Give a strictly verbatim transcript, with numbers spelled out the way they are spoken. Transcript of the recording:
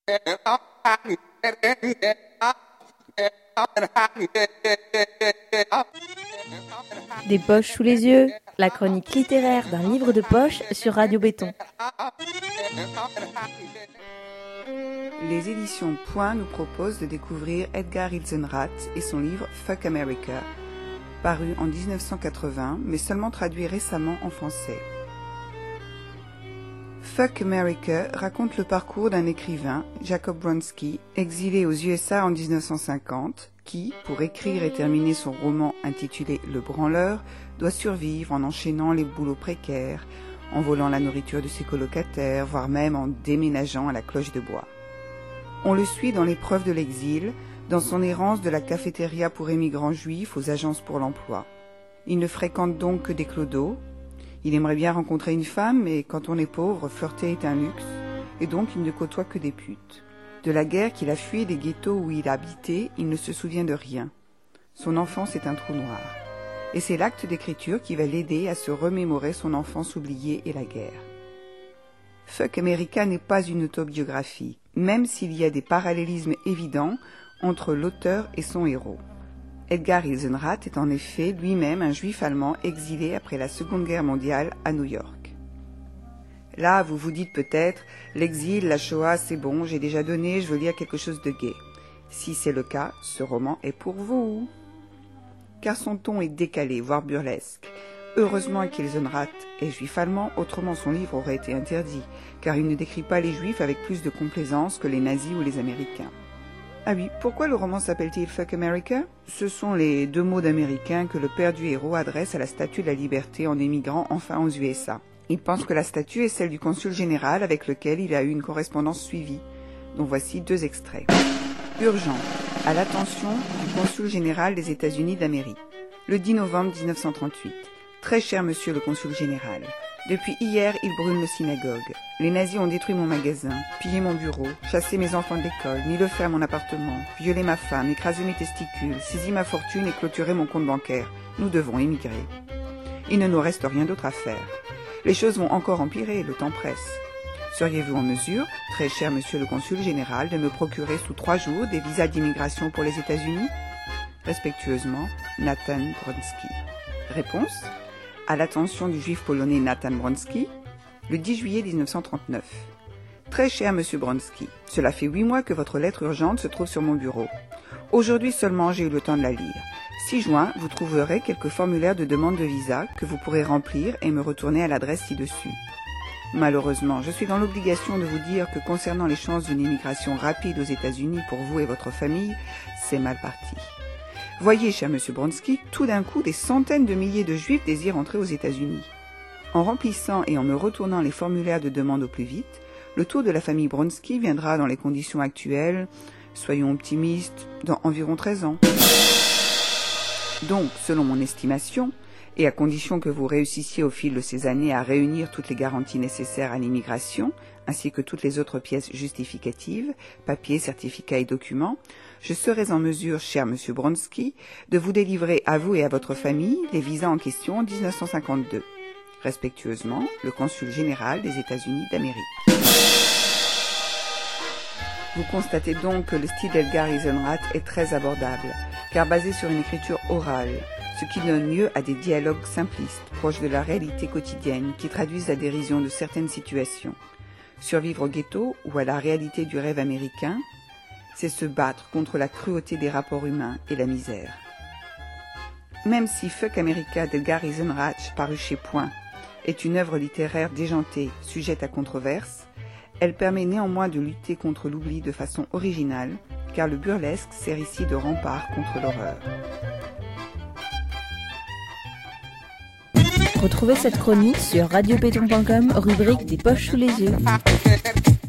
Des poches sous les yeux, la chronique littéraire d'un livre de poche sur Radio Béton. Les éditions Point nous proposent de découvrir Edgar Ilsenrath et son livre Fuck America, paru en dix-neuf cent quatre-vingts, mais seulement traduit récemment en français. Fuck America raconte le parcours d'un écrivain, Jacob Bronski, exilé aux U S A en dix-neuf cent cinquante, qui, pour écrire et terminer son roman intitulé Le Branleur, doit survivre en enchaînant les boulots précaires, en volant la nourriture de ses colocataires, voire même en déménageant à la cloche de bois. On le suit dans l'épreuve de l'exil, dans son errance de la cafétéria pour émigrants juifs aux agences pour l'emploi. Il ne fréquente donc que des clodos. Il aimerait bien rencontrer une femme, mais quand on est pauvre, flirter est un luxe, et donc il ne côtoie que des putes. De la guerre qu'il a fui et des ghettos où il a habité, il ne se souvient de rien. Son enfance est un trou noir. Et c'est l'acte d'écriture qui va l'aider à se remémorer son enfance oubliée et la guerre. Fuck America n'est pas une autobiographie, même s'il y a des parallélismes évidents entre l'auteur et son héros. Edgar Ilsenrath est en effet lui-même un juif allemand exilé après la Seconde Guerre mondiale à New York. Là, vous vous dites peut-être, l'exil, la Shoah, c'est bon, j'ai déjà donné, je veux lire quelque chose de gai. Si c'est le cas, ce roman est pour vous. Car son ton est décalé, voire burlesque. Heureusement qu'Ilsenrath est juif allemand, autrement son livre aurait été interdit, car il ne décrit pas les juifs avec plus de complaisance que les nazis ou les américains. Ah oui, pourquoi le roman s'appelle-t-il Fuck America ? Ce sont les deux mots d'américain que le père du héros adresse à la Statue de la Liberté en émigrant enfin aux U S A. Il pense que la statue est celle du consul général avec lequel il a eu une correspondance suivie, dont voici deux extraits. Urgent, à l'attention du consul général des États-Unis d'Amérique. Le dix novembre dix-neuf cent trente-huit. Très cher monsieur le consul général, depuis hier, ils brûlent nos synagogues. Les nazis ont détruit mon magasin, pillé mon bureau, chassé mes enfants de l'école, mis le feu à mon appartement, violé ma femme, écrasé mes testicules, saisi ma fortune et clôturé mon compte bancaire. Nous devons émigrer. Il ne nous reste rien d'autre à faire. Les choses vont encore empirer, le temps presse. Seriez-vous en mesure, très cher monsieur le consul général, de me procurer sous trois jours des visas d'immigration pour les États-Unis ? Respectueusement, Nathan Bronski. Réponse ? À l'attention du juif polonais Nathan Bronski, le dix juillet dix-neuf cent trente-neuf. Très cher monsieur Bronski, cela fait huit mois que votre lettre urgente se trouve sur mon bureau. Aujourd'hui seulement j'ai eu le temps de la lire. six juin, vous trouverez quelques formulaires de demande de visa que vous pourrez remplir et me retourner à l'adresse ci-dessus. Malheureusement, je suis dans l'obligation de vous dire que concernant les chances d'une immigration rapide aux États-Unis pour vous et votre famille, c'est mal parti. Voyez, cher monsieur Bronski, tout d'un coup, des centaines de milliers de juifs désirent entrer aux États-Unis. En remplissant et en me retournant les formulaires de demande au plus vite, le tour de la famille Bronski viendra dans les conditions actuelles, soyons optimistes, dans environ treize ans. Donc, selon mon estimation, et à condition que vous réussissiez au fil de ces années à réunir toutes les garanties nécessaires à l'immigration, ainsi que toutes les autres pièces justificatives, papiers, certificats et documents, je serai en mesure, cher monsieur Bronski, de vous délivrer à vous et à votre famille les visas en question en dix-neuf cent cinquante-deux. Respectueusement, le consul général des États-Unis d'Amérique. Vous constatez donc que le style d'Edgar Ilsenrath est très abordable, car basé sur une écriture orale, ce qui donne lieu à des dialogues simplistes, proches de la réalité quotidienne, qui traduisent la dérision de certaines situations. Survivre au ghetto ou à la réalité du rêve américain, c'est se battre contre la cruauté des rapports humains et la misère. Même si Fuck America d'Edgar Ilsenrath, paru chez Point, est une œuvre littéraire déjantée, sujette à controverse, elle permet néanmoins de lutter contre l'oubli de façon originale, car le burlesque sert ici de rempart contre l'horreur. Retrouvez cette chronique sur radio béton point com, rubrique des poches sous les yeux.